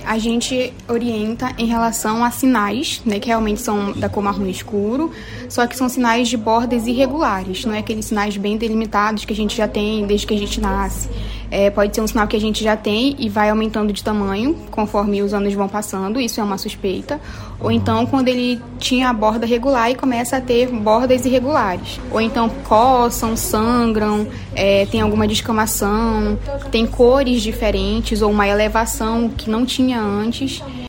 A gente orienta em relação a sinais, né, que realmente são da cor marrom escuro, só que são sinais de bordas irregulares, não é aqueles sinais bem delimitados que a gente já tem desde que a gente nasce. Pode ser um sinal que a gente já tem e vai aumentando de tamanho conforme os anos vão passando, isso é uma suspeita. Ou então quando ele tinha a borda regular e começa a ter bordas irregulares. Ou então coçam, sangram, tem alguma descamação, tem cores diferentes ou uma elevação que não tinha antes.